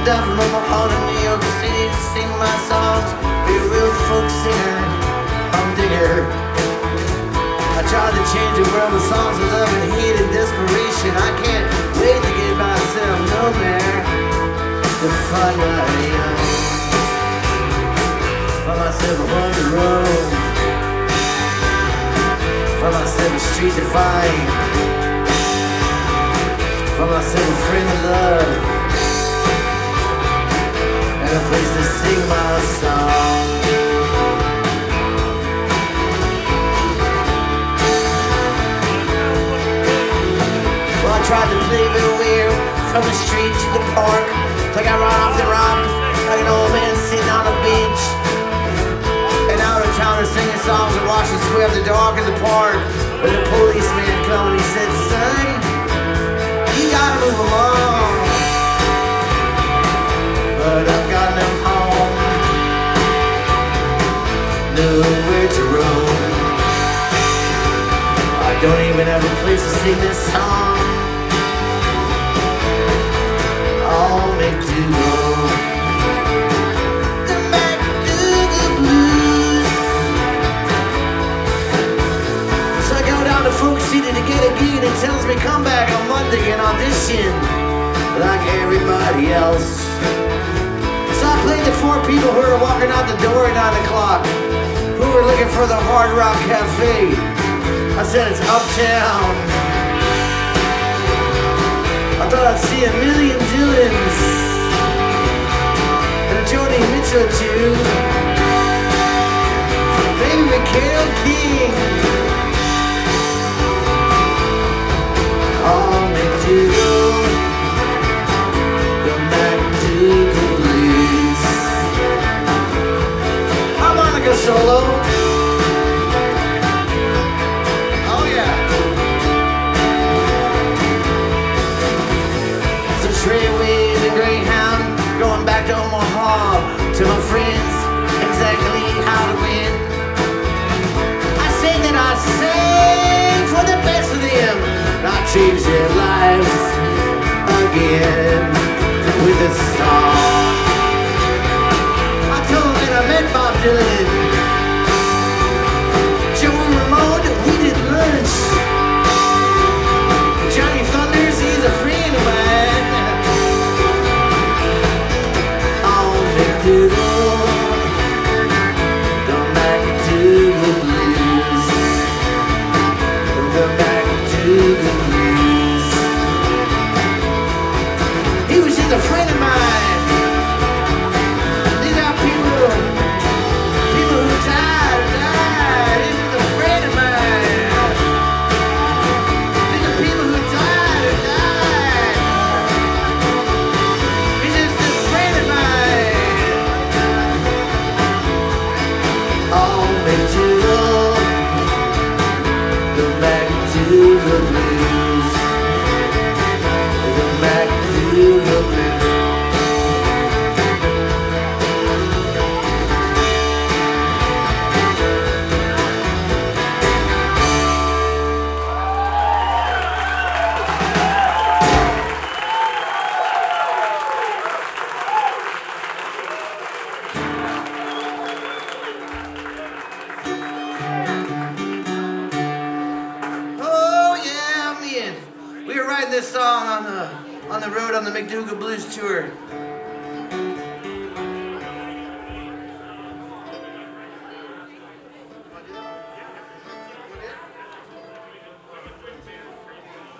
down from Omaha to New York City to sing my songs. Be a real folk singer, digger. I tried to change the world with songs of love and hate and desperation. I can't wait to get myself nowhere to find my own. Find myself a wonder road. Find myself a street to find. Find myself a friend to love. And a place to sing my song. Well, I tried to play it weird from the street to the park. So I got run off the rock like an old man sitting on a bench. And out of town and singing songs and watching square the dog in the park. When the policeman come and he said, son, you gotta move along. But I've got no home, nowhere to roam. I don't even have a place to sing this song. I'll make do go. The MacDougal Blues. So I go down to Folk City to get a gig, and it tells me come back on Monday and audition like everybody else. So I played the 4 people who were walking out the door at 9 o'clock, who were looking for the Hard Rock Cafe. I said it's uptown. I thought I'd see a million Dylans and a Joni Mitchell too. Maybe Mikhail King. I'll make do the MacDougal Blues. Harmonica solo. Trailways and Greyhound, going back to Omaha to my friends, exactly how to win. I say that I sing for the best of them, I change their lives again with a song. I told them that I met Bob Dylan, Joey Ramone, we did lunch. Johnny Thunders, he's a friend of mine. The MacDougal Blues. The MacDougal Blues. He was just a friend of mine. These are people who died. He was a friend of mine. These are people who died. He's just a friend of mine. The MacDougal Blues. The MacDougal Blues. This song on the road on the MacDougal Blues tour.